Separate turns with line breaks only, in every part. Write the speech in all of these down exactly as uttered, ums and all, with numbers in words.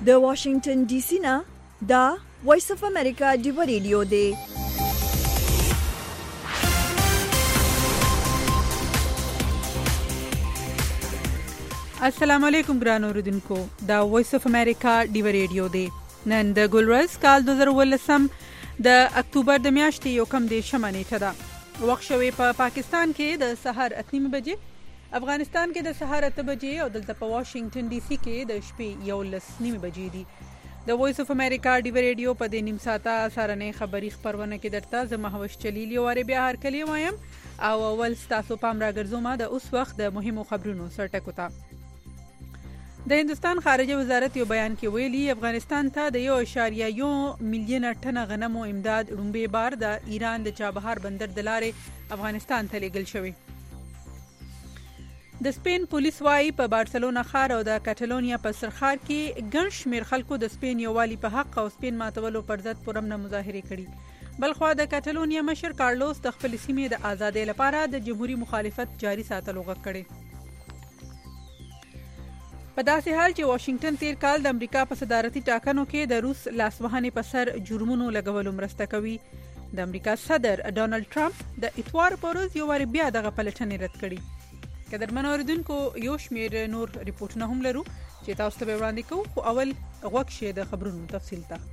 د واشنگټن ډي سي نه دا وایس اف امریکا دی ریډیو دی.
السلام علیکم ګران اوردونکو، دا وایس اف امریکا دی ریډیو دی. نن د ګلورز کال دوه زره ولسم د اکتوبر د میاشتې یو کم د شمه نیټه ده. وخت شوی په پا پاکستان کې د سحر اته نیمه بجې، افغانستان کې د سحر اته بجې او دلته په واشنگټن ډي سي کې د شپې یولس نیمه بجې دي. د وایس اف امریکا دی ریډیو په دې نیم ساعته سارنې خبری خبرونه کې درته زه مهوش چلیل یو واره بیا هر کلی وایم او اول تاسو پام راګرځوم د اوس وخت د مهمو خبرونو سرټکو ته. د هندستان خارجه وزارت یو بیان کې ویلي افغانستان ته د یو اشاریه یو میلیون ټنه غنمو امداد رومبه بار د ایران د چابهار بندر د لارې افغانستان ته لیږل شوی. د سپین پولیس وايي په بارسلونا ښار او د کټالونیا په سرخار کې ګڼ شمېر خلکو د سپین یووالي په حق او سپین ماتولو پر ضد پرامنه مظاهرې کړي. بلخوا د کټالونیا مشر کارلوس د خپل سیمې د آزادۍ لپاره د جمهوریت مخالفت جاري ساتلو غږ کړي. په داسې حال چې واشنگټن تیر کال د امریکا په صدارتي ټاکنو کې د روس لاسوهنې په سر جرمونو لګولو مرسته کوي. د امریکا صدر ډانلډ ټرمپ د اتوار په ورځ یو وار بیا دغه پلټنې رد کړي. قدرمن اوریدونکو، یو شمېر نور ریپورتونه هم لرو چې تاسو ته وړاندې کوو، خو اول غوږ شئ د خبرونو تفصیل ته.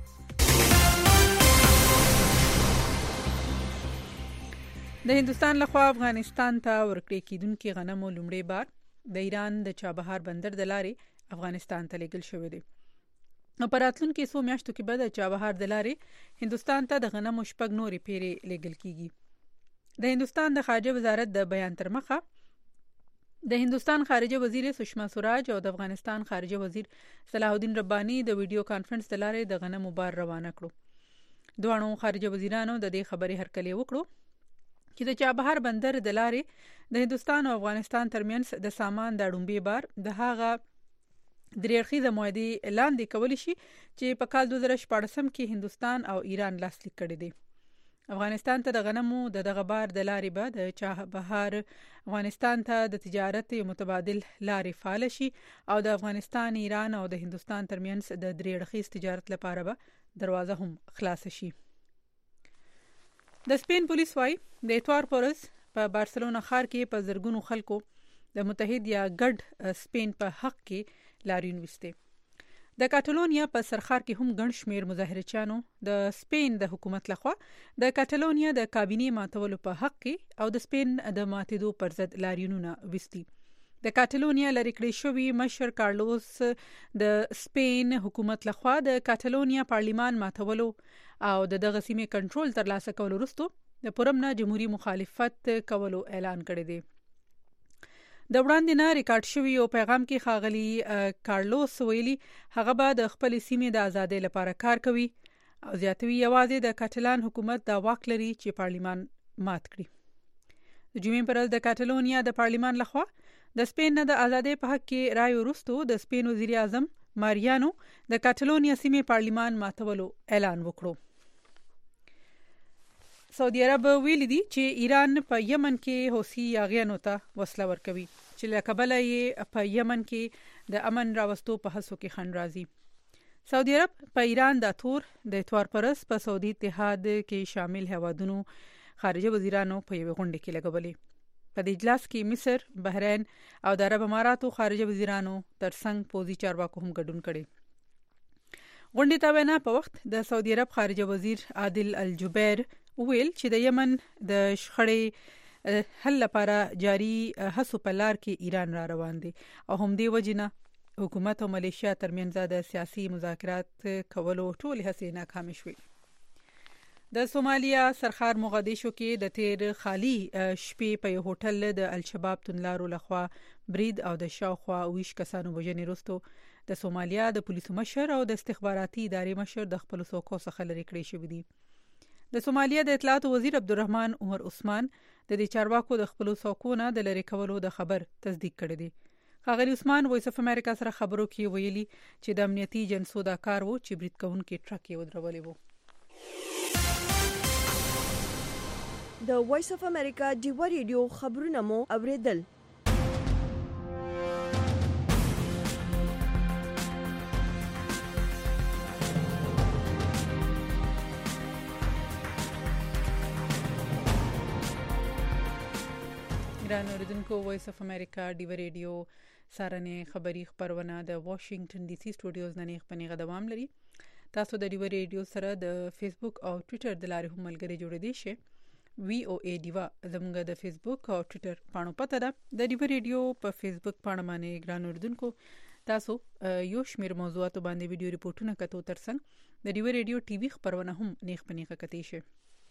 د هندستان لخوا افغانستان ته ورکړې کېدونکي غنمو لومړی بار د ایران د چابهار بندر د لارې افغانستان ته لیږل شوی دی. نو په راتلونکو څو میاشتو کې به د چابهار د لارې هندستان ته د غنمو شپږ نورې پیرې لیږل کیږي. د هندستان د خارجه وزارت د بیان تر مخه د هندستان خارجه وزیر سشما سوراج او د افغانستان خارجه وزیر صلاح الدین ربانی د ویډیو کانفرنس د لارې د غنمو بار روانه کړو. دوه خارجه وزیرانو د دې خبرې هرکلی وکړو چې د چابهار بندر د لارې د هندستان او افغانستان ترمنځ د سامان د ډومبي بار د هغه درېړخیزه معاهدې لاندې کولی شي چې په کال دوه زره شپاړسم کې هندستان او ایران لاسلیک کړي دي. افغانستان ته د غنمو د دغه بار د لارې به د چابهار افغانستان ته د تجارت متبادل لارې فعال شي او د افغانستان، ایران او د هندستان ترمنځ د درېړخیز تجارت لپاره به دروازه هم خلاص شي. د سپین پولیس وايي د اتوار پر ورځ په بارسلونا ښار کې په زرګونو خلکو د متحد یا ګډ سپین په حق کې لاریون وسته. د کټالونیا په سرخار کې هم ګڼ شمېر مظاهرچیانو د سپین د حکومت لخوا د کټالونیا د کابینې ماتولو په حق کې او د سپین د ماتېدو پر ضد لاریونونه وستي. د کټالونیا لري کړی شوی مشر کارلوس د سپین حکومت لخوا د کټالونیا پارلیمان ماتولو او د دغه سیمې کنټرول ترلاسه کولو وروسته د پرامنه جمهوریت مخالفت کولو اعلان کړی دی. د وړاندې نه ریکارډ شوی یو پیغام کې ښاغلي کارلوس ویلي هغه به د خپل سیمې د آزادۍ لپاره کار کوي او زیاتوي یوازې د کټالان حکومت دا واک لري چې پارلیمان مات کړي. د جمعې پر ورځ د کټالونیا د پارلیمان لخوا د سپین نه د آزادۍ په حق کې رای وروسته د سپین وزیر اعظم ماریانو د کټالونیا سیمې پارلیمان ماتولو اعلان وکړو. سعودي عرب ویلي دي چې ایران په یمن کې حوثي یاغیانو ته وسله ورکوي چې له کبله یې په یمن کې د امن راوستو په هڅو کې خنډ راځي. سعودي عرب په ایران د تور د اتوار پر ورځ په سعودي اتحاد کې شامل هیوادونو خارجه وزیرانو په یوه غونډه کې لګولې. په دې اجلاس کې مصر، بحرین او د عرب اماراتو خارجه وزیرانو ترڅنګ پوځي چارواکو هم ګډون کړي. غونډې ته وینا په وخت د سعودي عرب خارجه وزیر عادل الجبیر ویل چې د یمن د شخړې حل لپاره جاری هڅو په لار کې ایران را روان دي او هم دې وجنه حکومت او ملیشیا ترمنځ د سیاسي مذاکرات کولو ټول هڅې ناکام شوې. د سومالیا سرخار موغادیشو کې د تیر خالی شپې په یو هوټل د الشباب تنلارو لخوا برید او د شاوخوا ویش کسانو وژنې وروسته د سومالیا د پولیسو مشر او د استخباراتي ادارې مشر د خپل څوکو څخه لرې کړی شوی دي. د سومالیا د اطلاعات وزیر عبدالرحمن عمر عثمان د دې چارواکو د خپل څوکو نه د لری کولو د خبر تصدیق کړی دی. ښاغلي عثمان وایس اف امریکا سره خبرو کې ویلي چې د امنیتي جنسو دا کار وو چې برید کوونکي ټرک یې ودرولې وو.
د وایس اف امریکا دی ریډیو خبرونه مو اوریدل.
ګران اوریدونکو وایس اف امریکا ډیو ریډیو سارنې خبری خبرونه د واشنگټن ډي سي سټوډیوز نه نه پنیغه دوام لري. تاسو د ډیو ریډیو سره د فیسبوک او ټوئیټر د لارې هم ملګری جوړ دي شئ. وی او ای ډیوا زموږ د فیسبوک او ټوئیټر پاڼو پته ده. د ډیو ریډیو په فیسبوک پاڼه باندې ګران اوریدونکو تاسو یو شمیر موضوعات باندې ویډیو ریپورتونه کتو ترڅنګ د ډیو ریډیو ټي وي خبرونه هم نیخ پنیغه کتی شئ.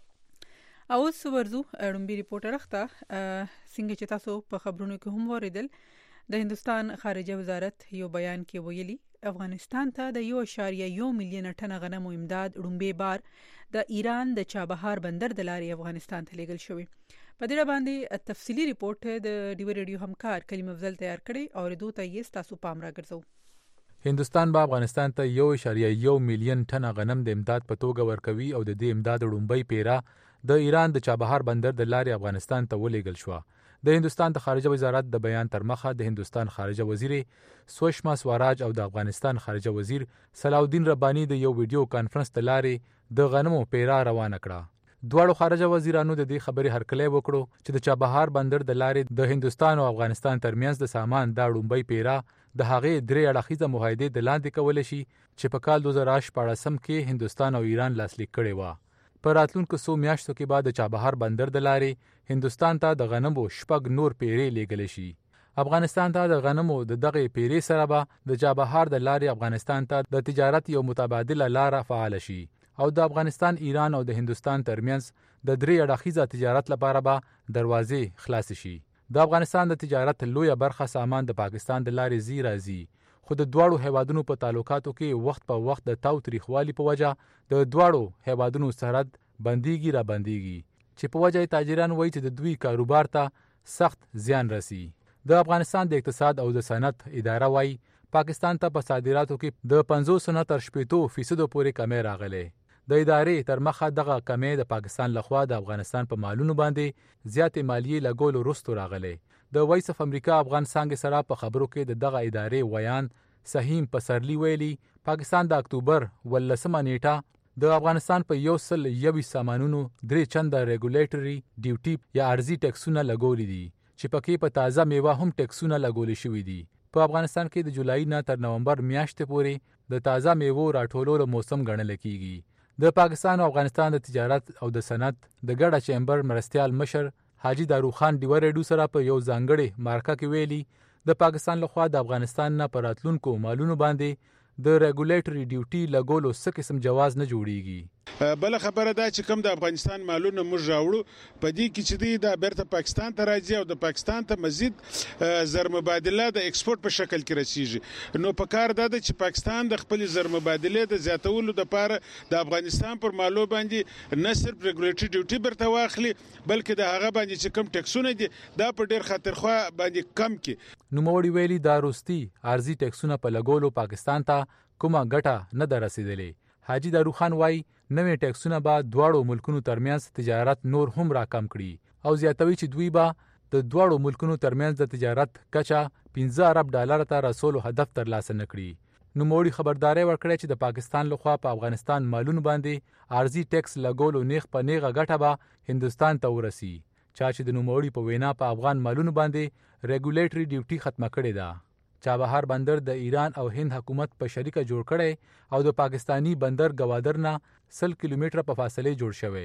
او اوس ورزو اړومبي ریپورټر اخته څنګه چې تاسو په خبرونو کې هم اوریدل د هندستان خارجه وزارت یو بیان کې ویلي افغانستان ته د یو اشاریه یو میلیون ټنه غنمو امداد اړومبي بار د ایران د چابهار بندر د لارې افغانستان ته لیږل شوی. په دې باندې تفصیلی ریپورت د ډیو ریډیو همکار کلیم افضل تیار کړي او دوی ته یې تاسو پام راګرځو.
هندستان به افغانستان ته یو اشاریه یو میلیون ټنه غنم د امداد په توګه ورکوي او د دې امداد اړومبي پیرا د ایران د چابهار بندر د لارې افغانستان ته ولېږل شو. د هندستان د خارجه وزارت د بیان تر مخه د هندستان خارجه وزیر سوشما سواراج او د افغانستان خارجه وزیر صلاح الدین ربانی د یو ویډیو کانفرنس د لارې د غنمو پیرا روانه کړه. دواړو خارجه وزیرانو د دې خبرې هرکلی وکړو چې د چابهار بندر د لارې د هندستان او افغانستان ترمنځ د سامان د اړومبي پیرا د هغې درې اړخیزه معاهدې د لاندې کول شي چې په کال دوه زره شپاړس کې هندستان او ایران لاسلیک کړي و. په راتلونکو څو میاشتو کې بعد د چابهار بندر د لارې هندستان ته د غنمو شپږ نور پیرې لیږل شي. افغانستان ته د غنمو د دغه پیرې سره به د چابهار د لارې افغانستان ته د تجارت یو متبادله لار فعال شي او د افغانستان ایران او د هندستان ترمنځ د درې اړخیزه تجارت لپاره به دروازې خلاص شي. د افغانستان د تجارت لویه برخه سامان د پاکستان د لارې زی راځي خو د دواړو هیوادونو په تعلقاتو کې وخت په وخت د تاو تریخوالي په وجه د دواړو هیوادونو سرحد بنديږي را بنديږي چې په وجه تاجران وایي چې د دوی کاروبار ته سخت زیان رسي. د افغانستان د اقتصاد او د صنعت اداره وایي پاکستان ته په صادراتو کې د پنځوس نه تر شپږ فیصد پورې کمی راغله. د ادارې تر مخه دغه کمی د پاکستان لخوا د افغانستان په مالونو باندې زیاتې مالیې لګول وروسته راغله. د وایس اف امریکا افغان څنګه سره په خبرو کې د دغه ادارې ویان سهیم پسرلی ویلي پاکستان د اکتوبر ولسمه نیټه د افغانستان په یو سل یوي سامانونو درې چنده ریګولیټری ډیوټي یا ارزي ټیکسونه لګولې دي چې پکې په تازه میوه هم ټیکسونه لګول شوې دي. په افغانستان کې د جولای نه تر نومبر میاشتې پورې د تازه میوه راټولولو موسم ګڼل کیږي. د پاکستان او افغانستان د تجارت او د صنعت د ګډه چیمبر مرستيال مشر حاجی داروخان ډیو ریډیو سره په یو ځانګړي مارکه کې ویلي د پاکستان لخوا د افغانستان نه پر راتلونکو مالونو باندې د ریګولیټری ډیوټي لګولو څه قسم جواز نه جوړیږي.
بل خبره دا چې کوم د افغانستان مالونه موږ راوړو په دې کې چې دی د بیرته پاکستان ته راځي او د پاکستان ته مزید زر مبادله د ایکسپورت په شکل کې رسیږي. نو په کار دا ده چې پاکستان د خپل زر مبادله د زیاتولو لپاره د افغانستان پر مالو باندې نه صرف ریګولیټری ډیوټي برته واخلي بلکې د هغه باندې چې کوم ټیکسونه دي دا په ډیر خاطرخوا باندې کم کړي.
نو موړي ویلي دا روستي ارزي ټیکسونه په لګولو پاکستان ته کومه ګټه نه درسیدلې. حاجی داروخان وایي نوې ټیکسونه به دواړو ملکونو ترمنځ تجارت نور هم راکم کړي او زیاتوي چې دوی به د دواړو ملکونو ترمنځ د تجارت کچه پنځه ارب ډالر ته رسولو هدف ترلاسه نکړي. نو موړي خبرداري ورکړي چې د پاکستان لخوا په افغانستان مالونو باندې ارزي ټیکس لګولو نیغ په نیغه ګټه به هندستان ته ورسي چا چې د نوموړي په وینا په افغان مالونو باندې ریګولیټری ډیوټي ختمه کړې ده. چابهار بندر د ایران او هند حکومت په شریکه جوړ کړي او د پاکستانی بندر گوادر نه سل کیلومتره په فاصله جوړ شوی.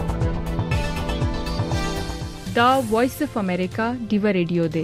دا وایس اف امریکا ډیو ریډیو دی.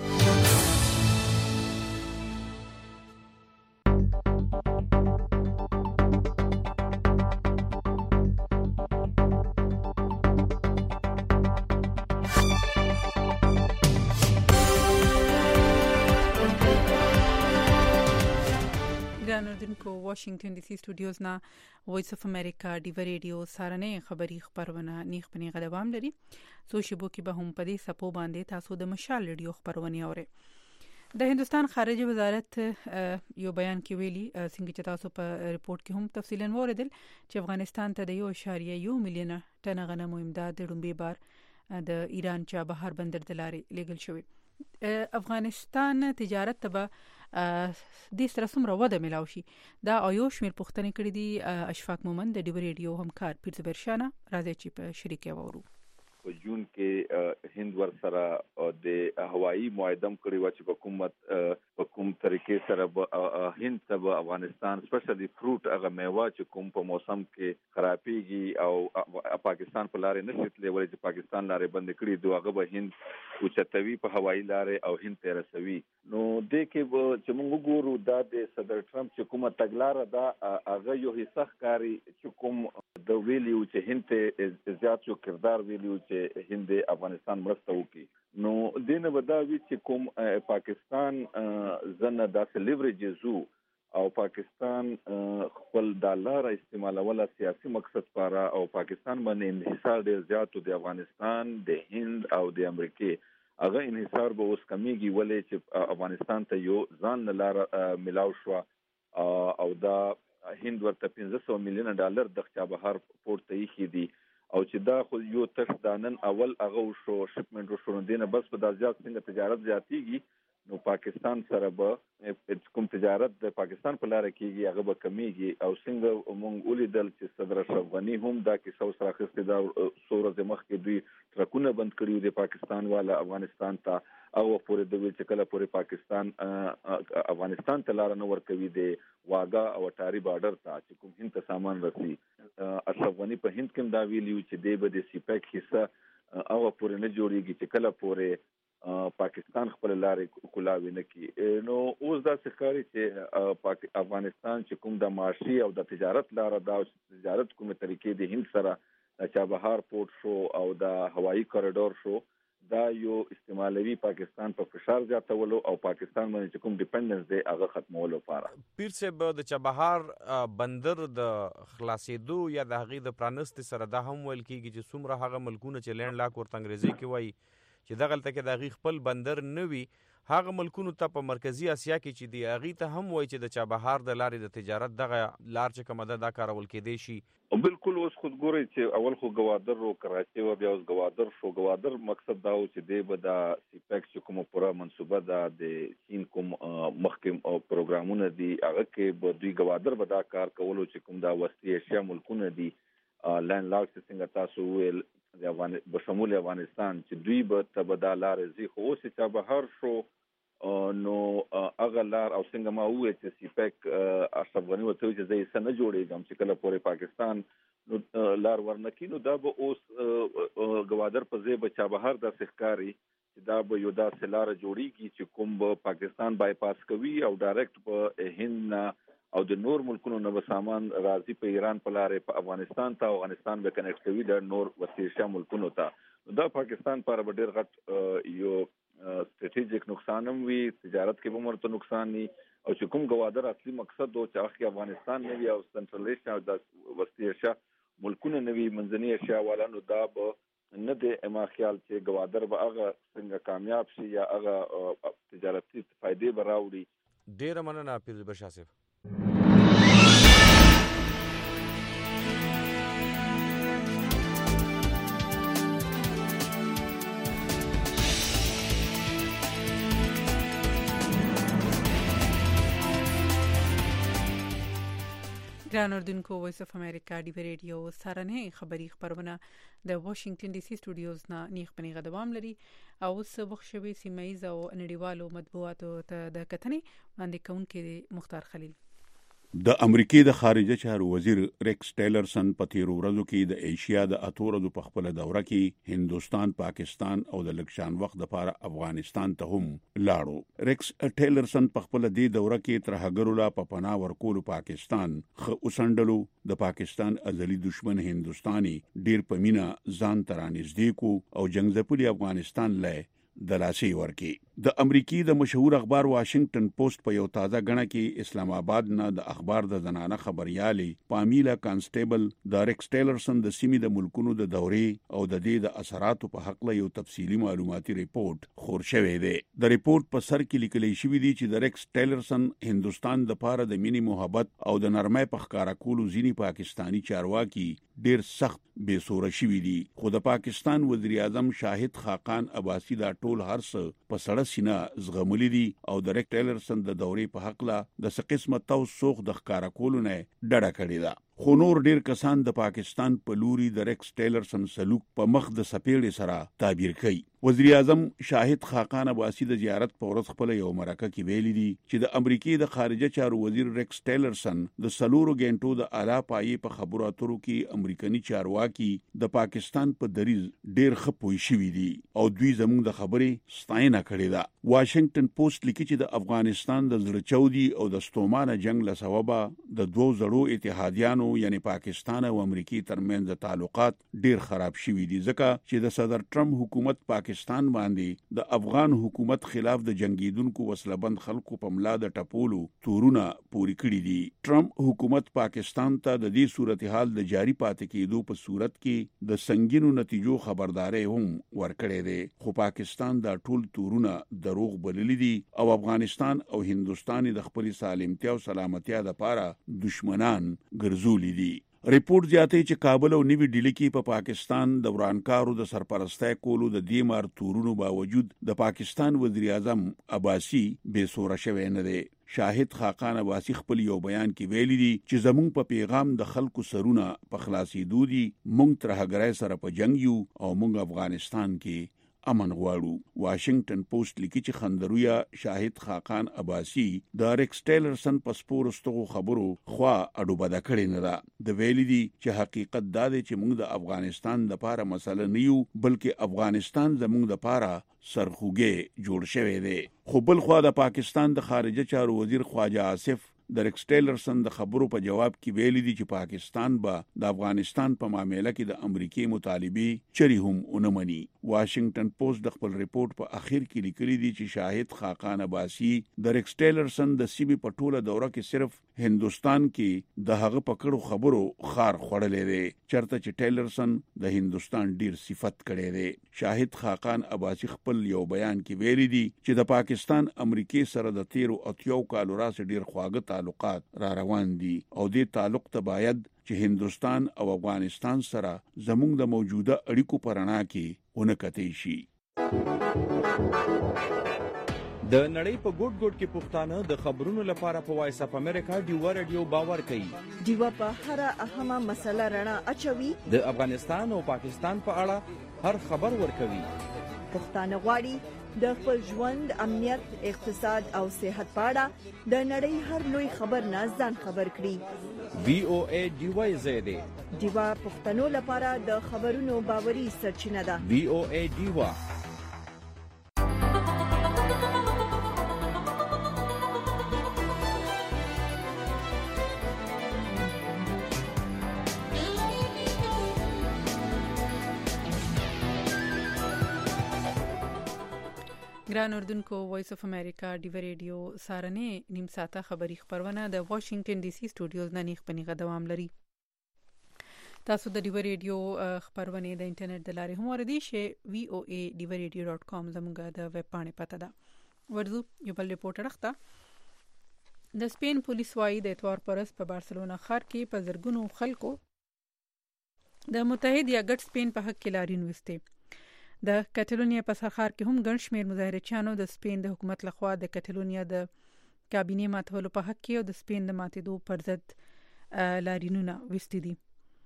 کو واشنگټن ډي سي سټوډیوز نه وایس اف امریکا ډیو ریډیو سارنې خبری خبرونه نیخ پنی غدوام لري. سو شبو کې به هم پدې سپو باندې تاسو د مشال ریډیو خبرونه اورئ. د هندستان خارجه وزارت یو بیان کې ویلي څنګه چې تاسو په ریپورت کې هم تفصیلا وریدل چې افغانستان ته د یو اشاریه یو میلیون ټنه غنمو امداد ډومبي بار د ایران چابهار بندر د لارې لیږل شوی. افغانستان تجارت ته د سره څومره وده ملاوي شي دا ایو شمیر پوښتنه کړې دي. اشفاق مومن د ډیو ریډیو همکار پیرزبرشانه راځي چې په شریکه وورو.
په جون کې هند ور سره د هوایی معاهده کړی و چې په حکومت په کوم طریقې سره هند ته افغانستان سپیشلی فروټ هغه میوه چې کوم په موسم کې خرابېږي او پاکستان په لارې نشي تللی ولې چې پاکستان لارې بند کړي دوه هغه به هند اوچتوي په هوایی لارې او هند ته رسوي. نو دې کې چې موږ وګورو دا د صدر ټرمپ چې کومه تګلاره ده هغه یو حصہ ښکاري چې کوم د ویلیو چې هند ته زیات شو کردار ویلیو چې هند افغانستان مرسته وکړي. نو دینه ودا وی چې کوم پاکستان زنه داسې لیوریجز او پاکستان خپل ډالر استعمالول سیاسي مقصد لپاره او پاکستان باندې انحصار ډیر زیات د افغانستان د هند او د امریکا هغه انحصار به اوس کمیږي ولې چې افغانستان ته یو ځان لار ملاو شو او دا هند ورته پنځه سوه میلیونه ډالر د چابهار پورت ته یې دي او چې دا خو یو تش دانن اول هغه شو شپمنټ شو دینه بس په د زیات څنګه تجارت زیاتیږي نو پاکستان سره به کوم تجارت د پاکستان په لار کېږي هغه به کمیږي او څنګه مونږ ولیدل چې صدر اشرف غنی هم دا کې څو سره اخیستي دا څو مخ کې دوی ټرکونه بند کړي د پاکستان والا افغانستان ته او پورې د ویل چې کله پورې پاکستان افغانستان ته لار نه ورکوي د واګا او ټاری بارډر ته چې کوم هند ته سامان رسي. اشرف غنی په هند کې دا ویلیو چې دی به د سیپیک حصہ او پورې نه جوړیږي چې کله پورې پاکستان خپل لارې کولاوي نه کی. نو اوس دا ښکاري چې افغانستان چې کوم د معاشي او د تجارت لار دا تجارت کومه طریقې د هند سره د چابهار پورت شو او د هوایی کوریډور شو دا یو استعمالوي پاکستان په فشار زیاتولو او پاکستان باندې کوم ډیپندنس دی هغه ختمولو لپاره.
پیر صاحب د چابهار بندر د خلاصېدو یا د هغې د پرانست سره دا هم ویل کېږي چې څومره هغه ملکونه چې لینډ لاک ورته انګریزي کې وایي چې دغلته کې د هغې خپل بندر نه وي هغه ملکونو ته په مرکزي اسیا کې چې دی هغې ته هم وایي چې د چابهار د لارې د تجارت دغه لار چې کومه ده دا کارول کېدی شي.
بالکل اوس خود ګورئ چې اول خو ګوادر و کراچي و بیا اوس ګوادر شو. ګوادر مقصد دا و چې دی به د سیپیک چې کومه پوره منصوبه ده د چین کوم مخکې پروګرامونه دي هغه کې به دوی ګوادر به دا کار کولو چې کوم دا وسطي ایشیا ملکونه دي لینډ لاک څنګه تاسو ویل د افغان بشمول افغانستان چې دوی به تبادله رزي خو اوس چابهار شو نو هغه لار او څنګه ما وې چې سیپیک اشرف غنی وته چې زه یې سن جوړېږم چې کله پورې پاکستان نو لار ورنکې نو دا به اوس ګوادر په ځای به چابهار د ښکاری چې دا به یو داسې لار جوړیږي چې کوم به پاکستان بای پاس کوي او ډایرکټ په هند او د نور ملکونو نه به سامان راځي په ایران په لارې په افغانستان ته افغانستان به کنیکټ کوي د نور وسطي ایشیا ملکونو ته. دا پاکستان پر ډېر غټ یو ستراتیژیک نقصان هم وي تجارت کې به مرته نقصان وي او چې کوم ګوادر اصلي مقصد و چې هغه افغانستان نه وي او سنټرل ایشیا او د وسطي ایشیا ملکونه نه وي منځني ایشیا والا نو دا به نه د اما خیال چې ګوادر به هغه څنګه کامیاب شي یا هغه تجارتي فائدې به راوړي.
ډېره مننه پیر بشا صاحب.
ګران اردوونکو وایس اف امریکا ډي وی ریډیو سارنه خبری خبرونه د واشنگټن ډي سي سټوډیوز نه نیخ پنی غدوام لري او اوس وخت شوي سیمایز او نړیوالو مطبوعاتو ته د کتنې وړاندې کوونکې مختار خلیل.
د امریکای د خارجه چارو وزیر ریکس ټیلرسن په تیرو ورځو کې د ایشیا د اتورو په خپل دوره کې هندستان، پاکستان او د لکشان وخت لپاره افغانستان ته هم لاړو. ریکس ټیلرسن په خپل دې دوره کې تر هغه لا په پناه ورکول پاکستان خ اوسندلو د پاکستان ازلی دشمن هندستاني ډیر پمینا ځان ترانځدې کو او جنگزپلي افغانستان لای د لاسي ورکی. د امریکای د مشهور اخبار واشنگټن پوسټ په یو تازه غنه کې اسلام آباد نه د اخبار د زنانه خبريالي پامیلا کانسټیبل د ریکس ټیلرسن د سیمې د ملکونو د دورې او د دې د اثراتو په حق له یو تفصیلی معلوماتي ریپورت خور شوی دی. د ریپورت په سر کې لیکل شوی دی چې د ریکس ټیلرسن هندستان د پاره د مینی محبت او د نرمۍ په ښکارا کولو ځینی پاکستانی چارواکي ډیر سخت بے سوره شوی دي. خو د پاکستان وزیر اعظم شاهد خاقان عباسی دا ټول هرڅ په سړه سینه زغملی دي او د ریکس ټیلرسن د دورې په حق لا د څه قسمه توسوخ د ښکارا کولو نه ډډه کړې ده. خو نور ډیر کسان د پاکستان په لوري د ریکس ټیلرسن سلوک په مخ د سپېړې سره تعبیر کوي. وزیر اعظم شاهد خاقان عباسی د زیارت په ورځ خپل یو مرکه کې ویلي دي چې د امریکای د خارجه چارو وزیر ریکس ټیلرسن د سلورو غنټو د اعلی پایې په خبرو اترو کې امریکایي چارواکي د پاکستان په دریز ډیر خپوي شوی دي او دوی زموږ د خبرې ستاینه کړې ده. واشنگټن پوسټ لیکي چې د افغانستان د زړه چودي او د ستومانه جنگ له سببه د دوو زړو اتحادیانو یعنی پاکستان او امریکای ترمنځ تعلقات ډیر خراب شوي دي ځکه چې د صدر ټرمپ حکومت پاکستان پاکستان باندې د افغان حکومت خلاف د جنگیدونکو وسلبند خلکو په ملا د ټپولو تورونه پوری کړی دي. ټرمپ حکومت پاکستان ته د دې صورتحال د جاری پاتې کېدو په صورت کې د سنگینو نتیجو خبرداري هم ورکړې ده خو پاکستان دا ټول تورونه دروغ بللی دي او افغانستان او هندستان د خپل سالمتیا او سلامتیا لپاره دشمنان ګرځولي دي. ریپورت زیاتوي چې کابل او نیوی ډیلی کې په پا پاکستان د ورانکارو د سرپرستۍ کولو د دې مار تورونو باوجود د پاکستان وزیر اعظم عباسی بے سوره شوی نه دی. شاهد خاقان عباسی خپل یو بیان کې ویلي دي چې زموږ په پیغام د خلکو سرونه په خلاصېدو دي، موږ ترهګرۍ سره په جنگ یو او موږ افغانستان کې امن غواړو. واشنگټن پوسټ لیکي چې خندرویا شاهد خاقان عباسی د ریکس ټیلرسن په سپورستغو خبرو خوا اډو بده کړی نه ده. د ویلي دي چې حقیقت دا دی چې موږ د افغانستان د لپاره مسله نه یو بلکې افغانستان زموږ د لپاره سرخوږی جوړ شوی دی. خو بل خوا د پاکستان د خارجه چارو وزیر خواجه آصف د ریکس ټیلرسن د خبرو په جواب کې ویلي دي چې پاکستان به د افغانستان په معاملې کې د امریکای مطالبه چری هم اونمني. واشنگټن پوسټ د خپل ریپورت په اخر کې لیکلي دي چې شاهد خاقان عباسی د ریکس ټیلرسن د سیمې په ټوله دوره کې صرف هندستان کې د هغه پکړو خبرو خار خوړلې دي چرته چې ټیلرسن د هندستان ډیر صفت کړي دي. شاهد خاقان عباسی خپل یو بیان کې ویلي دي چې د پاکستان امریکای سره د تیرو اتیو کالو راس ډیر خواږه تعلقات را روان دي او دې تعلق ته باید چې هندستان او افغانستان سره زموږ د موجوده اړیکو پرانا کې ونکتې شي.
د نړۍ په ګوټ ګوټ کې پښتانه د خبرونو لپاره په وایس اف امریکا ډیوا رادیو باور کوي.
ډیوا په هر اهمه مسله رڼا اچوي.
د افغانستان او پاکستان په اړه هر خبر ورکوي.
پښتانه غواړي د خپل ژوند، امنیت، اقتصاد او صحت په اړه د نړۍ هر لوی خبر نه ځان خبر کړي.
وی او ای ډیوا زیاده
ډیوا پښتنو لپاره د خبرونو باوري سرچینه ده.
وی او ای ډیوا
ګران اردوونکو، وایس اف امریکا ډیوا ریډیو سارنې نیم ساعته خبری خبرونه د واشنگټن ډي سي سټوډیوز نه نیخ پنیغه دوام لري. تاسو د ډیوا ریډیو خبرونه د انټرنیټ د لارې هم اوریدي شئ. وی او ای ډیوا ریډیو ډاٹ کام زموږ د ویب پاڼې پته ده. ورځو یو بل ریپورټ راخته. د سپین پولیس وايي د اتوار پرس په بارسلونا ښار کې په زرګونو خلکو د متحد یا ګډ سپین په حق کې لارین وسته. د کټالونیا په ښار کې هم ګڼ شمېر مظاهرچیانو د سپین د حکومت لخوا د کټالونیا د کابینې ماتولو په حق کې او د سپین د ماتېدو پر ضد لارینونه وستي دي.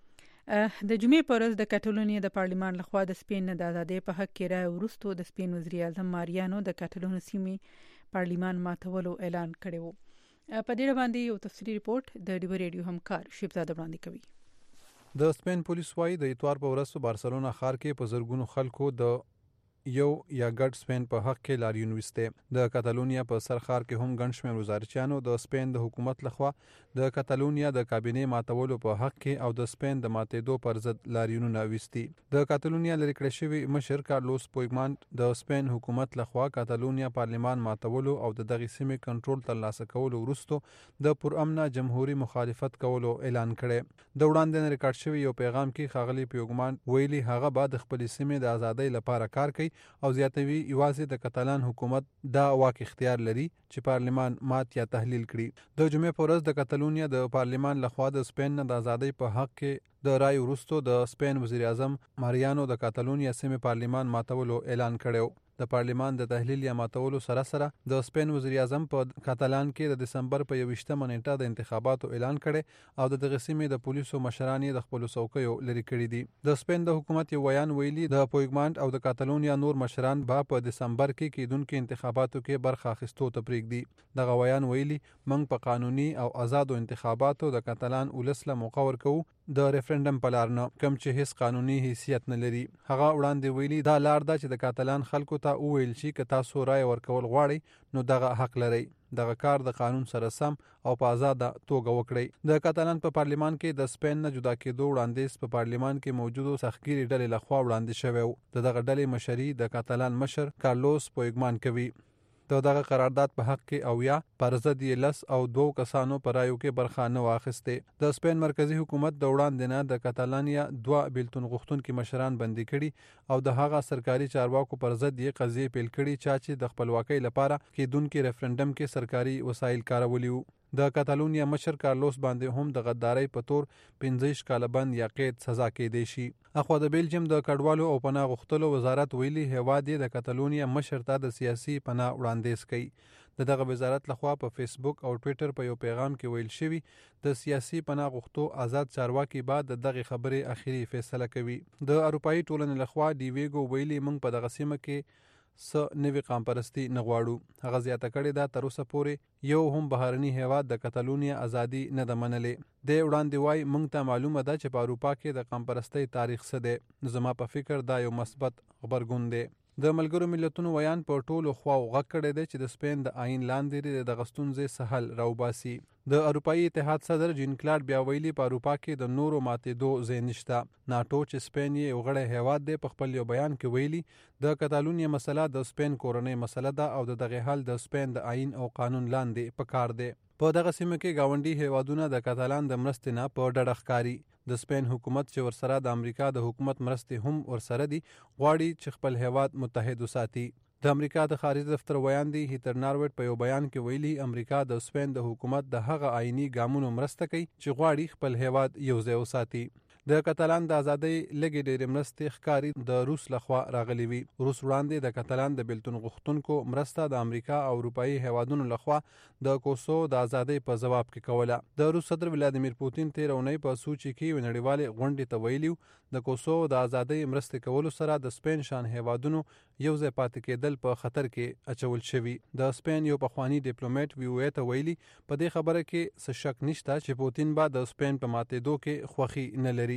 د جمعې په ورځ د کټالونیا د پارلیمان لخوا د سپین د ازادۍ په حق کې رایه وروسته د سپین وزیر اعظم ماریانو د کټالونیا سیمې پارلیمان ماتولو اعلان کړی و. په دې باندې یو تفصیلي ریپورت د ډیوا ریډیو همکار شیبزاده وړاندې کوي.
د سپین پولیس وايي د اتوار په ورځ په بارسلونا ښار کې په زرګونو خلکو د یو یا ګډ سپین په حق کې لاریون وسته. د کاتالونیا په سر ښار کې هم ګڼ شمېر مظاهرچیانو د سپین د حکومت لخوا د کاتالونیا د کابینې ماتولو په حق کې او د سپین د ماتېدو پر ضد لاریونونه وستي. د کاتالونیا لری کړی شوی مشر کارلوس پویګمانټ د سپین حکومت لخوا کاتالونیا پارلیمان ماتولو او د دغه سیمې کنټرول ترلاسه کولو وروسته د پرامنه جمهوریت مخالفت کولو اعلان کړي. د وړاندې ریکارډ شوی یو پیغام کې ښاغلي پویګمانټ ویلي هغه بعد خپل سیمې د ازادۍ لپاره کار کوي او زیاتوي یوازې د کاتالان حکومت دا واک اختیار لري چې پارلیمان مات یا تحلیل کړي. د جمعې په ورځ د کاتالونیا د پارلیمان لخوا د سپین د ازادۍ په حق کې د رای وروسته د سپین وزیر اعظم ماریانو د کاتالونیا سیمې پارلیمان ماتولو اعلان کړو.
د پارلیمان د تحلیل یا ماتولو سره سره د سپین وزیر اعظم په کاتالان کې د دسمبر په یوویشتمه نیټه د انتخاباتو اعلان کړي او د دغه سیمې د پولیسو مشران یې د خپلو څوکیو لرې کړي دي. د سپین د حکومت یو ویان ویلي د پویګمانټ او د کاتالونیا نور مشران به په دسمبر کې کېدونکو انتخاباتو کې برخه اخیستو ته پرېږدي. دغه ویان ویلي موږ په قانوني او آزادو انتخاباتو د کاتالان ولس له موقع ورکوو د ریفرنډم په لار نه، کوم چې هیڅ قانوني حیثیت نه لري. هغه وړاندې ویلي دا لار ده چې د کاتالان خلکو ته وویل شي که تاسو رایه ورکول غواړئ نو دغه حق لرئ. دغه کار د قانون سره سم او په آزاده توګه وکړئ. د کاتالان په پارلیمان کې د سپین نه جدا کېدو وړاندیز په پارلیمان کې موجودو سختګیري ډلې لخوا وړاندې شوی و. د دغه ډلې مشري د کاتالان مشر کارلوس پویګمان کوي. د دغه قرارداد په حق کې او یا پر ضد یې لس او دوو کسانو په رایو کې برخه نه واخیستې. د سپین مرکزی حکومت د وړاندې نه د کاتالانیا دوه بیلتون غوښتونکي مشران بندي کړي او د هغه سرکاري چارواکو پر ضد یې قضیې پیل کړي چا چې د خپلواکۍ لپاره کېدونکي ریفرنډم کې سرکاري وسایل کارولي وو. د کاتالونیا مشر کارلوس باندې هم د غدارۍ په تور پنځه کاله بند یا قید سزا کېدی شي. اخوا د بیلجیم د کډوالو او پناه غوښتلو وزارت ویلي هیواد یې د کاتالونیا مشر ته د سیاسي پناه وړاندیز کوي. د دغه وزارت لخوا په فیسبوک او ټویټر په یو پیغام کې ویل شوي د سیاسي پناه غوښتو آزاد چارواکي بعد د دغه خبرې اخیری فیصله کوي. د اروپایي ټولنې لخوا ډیویګو ویلي موږ په دغه سیمه کې څه نوې قام پرستي نه غواړو. هغه زیاته کړې ده تر اوسه پورې یو هم بهرني هیواد د کاتالونیا ازادي نه ده منلې. د وړاندې وای موږ ته معلومه ده چې په اروپا کې د قام پرستۍ تاریخ څه دی. زما په فکر دا یو مثبت غبرګون دی. د ملګرو ملتونو ویان په ټولو خواو غږ کړی دی چې د سپین د آئین لاندې د دغه ستونزې سهل راوباسي. د اروپایي اتحاد صدر جین کلاډ بیا ویلي په اروپا کې د نورو ماتېدو ځای نشته. ناټو چې سپین یې یو غړی هیواد دی په خپل یو بیان کې ویلي د کاتالونیا مسله د سپین کورنۍ مسله ده او د دغه حل د سپین د آئین او قانون لاندې پکار دی. په دغه سیمه کې گاونډي هیوادونه د کاتالان د مرستې نه په ډډه ښکاري. د سپین حکومت چې ورسره د امریکا د حکومت مرستې هم ورسره دي غواړي چې خپل هیواد متحد وساتي. د امریکا د خارجه دفتر ویاندي هیتر نارویټ په یو بیان کې ویلي امریکا د سپین د حکومت د هغه آئینی ګامونو مرسته کوي چې غواړي خپل هیواد یو ځای وساتي. د کاتالان د ازادۍ لږې ډېرې مرستې ښکاري د روس لخوا راغلي وي. روس وړاندې د کاتالان د بیلتون غوښتونکو مرسته د امریکا او اروپایي هیوادونو لخوا د کوسوو د ازادۍ په ځواب کې کوله. د روس صدر ولادیمیر پوتین تېره اونۍ په سوچي کې یوې نړیوالې غونډې ته ویلي د کوسوو د ازادۍ مرستې کولو سره د سپین شان هیوادونو یو ځای پاتې کېدل په خطر کې اچول شوي. د سپین یو پخوانی ډیپلوماټ وی او ای ته ویلي په دې خبره کې څه شک نشته چې پوتین به د سپین په ماتېدو کې خوښي نه لري.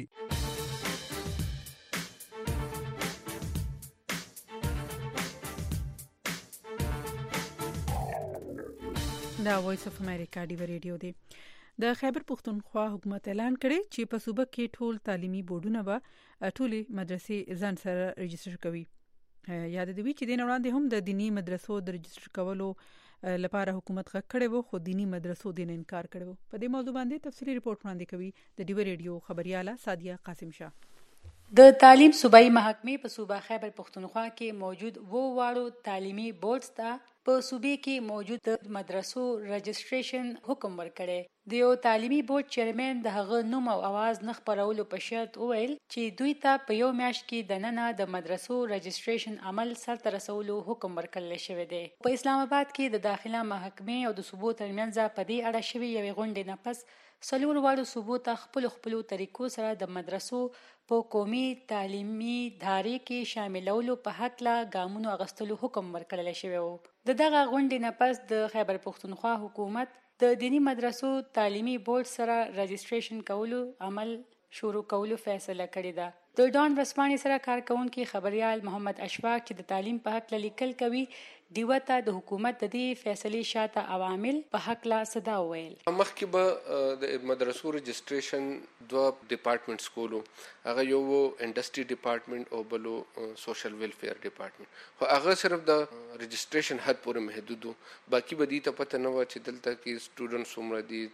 دا وایس اف امریکا ډیو ریډیو دی. د خیبر پښتونخوا حکومت اعلان کړی چې په صوبه کې ټول تعلیمي بورډونه به ټولې مدرسې ځان سره رجسټر کوي. یاد دی چې د وړاندې هم د دینی مدرسو د رجسټر کولو لپاره حکومت غږ کړی وو خو دینی مدرسو دین انکار کړی وو. په دې موضوع باندې تفصیلی ریپورت وړاندې کوي د ډیو ریډیو خبرياله سادیه قاسم شاه.
د تعلیم صوبایي محکمې په صوبه خیبر پښتونخوا کې موجود وو واړو تعلیمي بورډز ته په صوبې کې موجود د مدرسو رجسټریشن حکم ورکړی. د یو تعلیمي بورډ چیرمن د هغه نوم او आवाज نه خپرولو په شرط وویل چې دوی ته په یو میاشت کې د ننه د مدرسو رجسټریشن عمل سرته رسولو حکم ورکړل شوی دی. په اسلام آباد کې د داخله محکمې او د صوبو ترمنځ په دې اړه شوې یوې غونډې نه پس څلور واړو صوبو ته خپلو خپلو طریقو سره د مدرسو په قومي تعلیمي ادارې کې شاملولو په هکله ګامونو اخیستلو حکم ورکړل شوی و. د دغه غونډې نه پس د خیبر پښتونخوا حکومت د دینی مدرسو تعلیمي بورډ سره رجسټریشن کولو عمل شروع کولو فیصله کړې ده. د ډان ورځپاڼې سره کار کوونکی خبريال محمد اشفاق چې د تعلیم په حق لیکل کوي دیوه ته د حکومت د دې فیصلې شاته عوامل په حق لا صدا ویل.
مخکې به د مدرسو رجسټریشن دوه ډپارټمنټس کولو، هغه یو انډستری ډپارټمنټ او بل سوشل ویلفیر ډپارټمنټ، خو هغه صرف د رجسټریشن حد پورې محدود و. باقي به دې ته پته نه و چې دلته کې سټوډنټس څومره دي،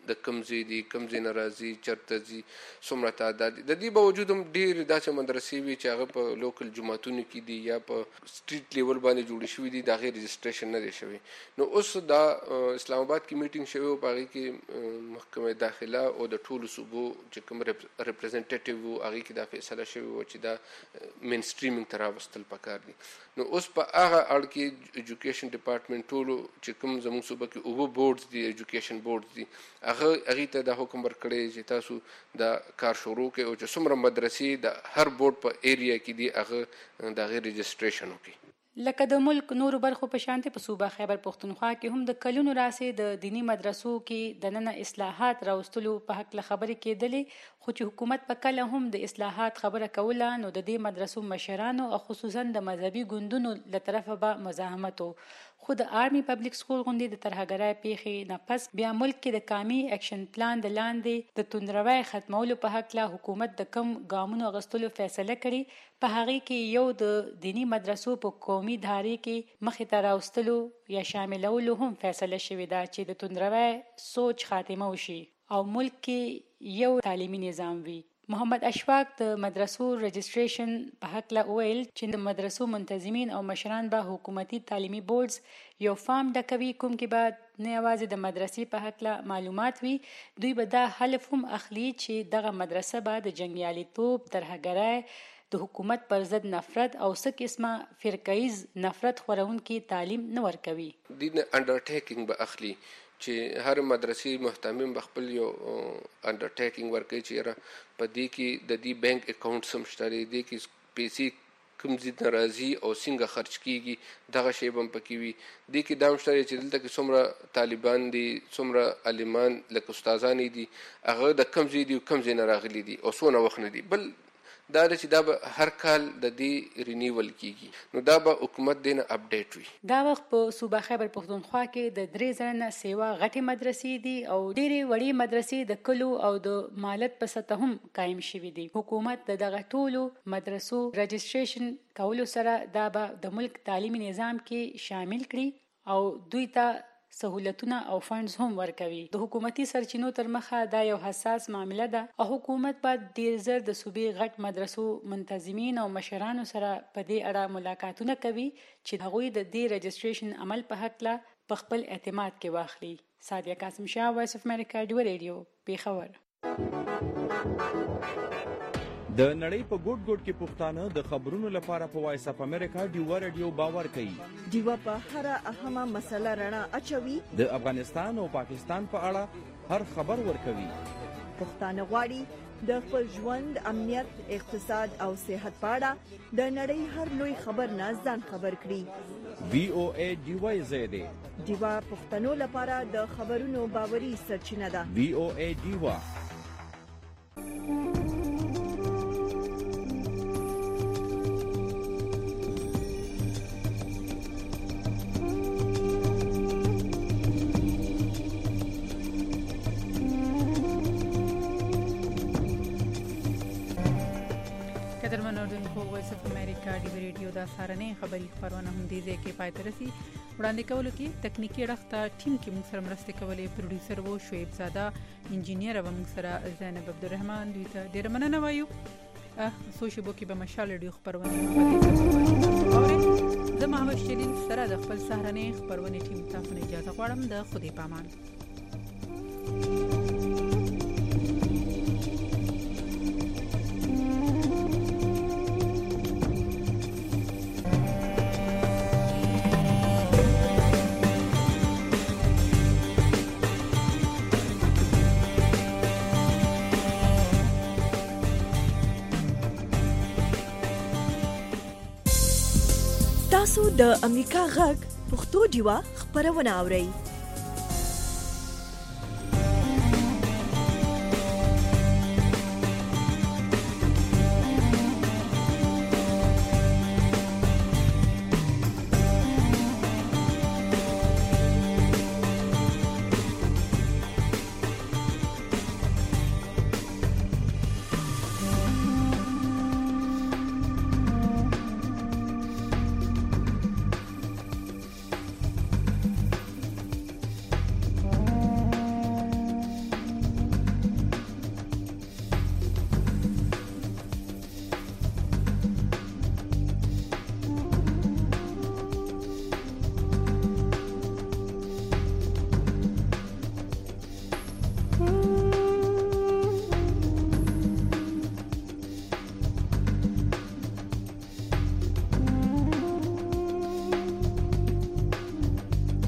د کم ځای دي کم ځای نه راځي چرته ځي څومره تعداد دي. د دې باوجود هم ډېرې داسې مدرسې وي چې هغه په لوکل جوماتونو کې دي یا په سټریټ لیول باندې جوړې شوي دي، د هغې رجسټریشن نه دی شوی. نو اوس دا اسلام آباد کې میټینګ شوی و، په هغې کې محکمه داخله او د ټولو صوبو چې کوم ریپرزنټیټیو و هغې کې دا فیصله شوې وه چې دا مین سټریمینګ ته راوستل پکار دي. نو اوس په هغه اړ کې ایجوکیشن ډپارټمنټ ټولو چې کوم زموږ صوبه کې اوبه بورډز دي، ایجوکیشن بورډز دي، هغه هغې ته دا حکم ورکړی چې تاسو دا کار شروع کړئ او چې څومره مدرسې د هر بورډ په ایریا کې دي هغه د هغې رجسټریشن وکړي.
لکه د ملک نورو برخو په شانتې په صوبه خیبر پښتونخوا کې هم د کلونو راسې د دینی مدرسو کې دننه اصلاحات راوستلو په حق له خبرې کېدلې، خو چې حکومت په کله هم د اصلاحات خبره کوله نو د دې مدرسو مشرانو او خصوصا د مذهبي ګوندونو له طرفه به مزاحمت و. خو د آرمي پبلک سکول غوندې د ترهګرۍ پیښې نه پس بیا ملک کې د قامي اکشن پلان د لاندې د توندروي ختمولو په حق له حکومت د کم ګامونو اغستلو فیصله کړې. په هغې کې یو د دینی مدرسو په قومي دارې کې مخې ته راوستلو یا شاملولو هم فیصله شوې ده چې د توندروي سوچ خاتمه وشي او ملک کې یو تعلیمي نظام وي. محمد اشفاق د مدرسو رجسټریشن په حق له ویل چې د مدرسو منتظمین او مشران به حکومتي تعلیمي بورډز یو فارم ډکوي کوم کې به نه یوازې د مدرسې په حق له معلومات وي، دوی به دا حلف هم اخلي چې دغه مدرسه به د جنګیالیتوب، ترهګرۍ، د حکومت پر ضد نفرت او څه قسمه فرقه‌ایز نفرت خورونکي تعلیم نه ورکوي.
دې نه انډرټیکینګ به اخلي چې هر مدرسې محتمم بخپل یو انډرټیکینګ ورکوي چې په دې کې د دې بانک اکاونټ هم شته، دې کې پیسې کوم ځای نه راځي او څنګه خرج کیږي دغه شی به هم پکې وي. دې کې دا هم شته چې دلته کې څومره طالبان دي، څومره عالمان لکه استادان دي، هغه د کم ځای دي کم ځای نه راغلي دي او څونه وخت نه دي. بل دا چې دا به هر کال د دې رینیول کیږي، نو دا به حکومت دینه اپډیټ وي.
دا وخت په صوبه خیبر پښتونخوا کې د درې زره نه سیوا غټې مدرسې دي او ډېرې وړې مدرسې د کلو او د مالت په سطح هم قایم شوي دي. حکومت د دغه ټولو مدرسو رجسټریشن کولو سره دا به د ملک تعلیمي نظام کې شامل کړي او دوی ته سہولتونه او فندز هم ورکوي. د حکومتي سرچینو تر مخه دا یو حساس معامله ده او حکومت باید ډیر زر د صوبې غټ مدرسو منتظمین او مشرانو سره په دې اړه ملاقاتونه کوي چې هغوی د دې رجسټریشن عمل په حق له په خپل اعتماد کې واخلي. سادیه قاسم شاه، وایس اف امریکا، ډیو ریډیو، پیښور.
د نړۍ په ګوټ ګوټ کې پښتانه د خبرونو لپاره په وایس اف امریکا ډیو ریډیو باور کوي.
ډیو په هر اهمه مسله رڼا اچوي.
د افغانستان او پاکستان په اړه هر خبر ورکوي.
پښتانه غواړي د خپل ژوند، امنیت، اقتصاد او صحت په اړه د نړۍ هر لوی خبر نه ځان خبر کړي.
وی او ای ډیو زیاده
ډیو پښتنو لپاره د خبرونو باوري سرچینه ده.
وی او ای ډیو.
وایس اف امریکا ډیو ریډیو دا سارنې خبري خبرونه هم دي چې پای تر رسي وړاندې کولو کې تکنیکی اړخته ټیم کې موږ سره مرسته کولې، پروډوسر وو شعیب زاده، انجینیر و موږ سره زینب عبدالرحمن. دوی ته ډیر مننه وایو. سوشي بو کې به مشال ډیو خبرونه اوري. زه ما هوښتلین سره د خپل سهرنې خبرونه ټیم ته په اجازه غواړم. د خدای پامان.
تاسو د امریکا غږ پښتو ډیوه خبرونه اورئ.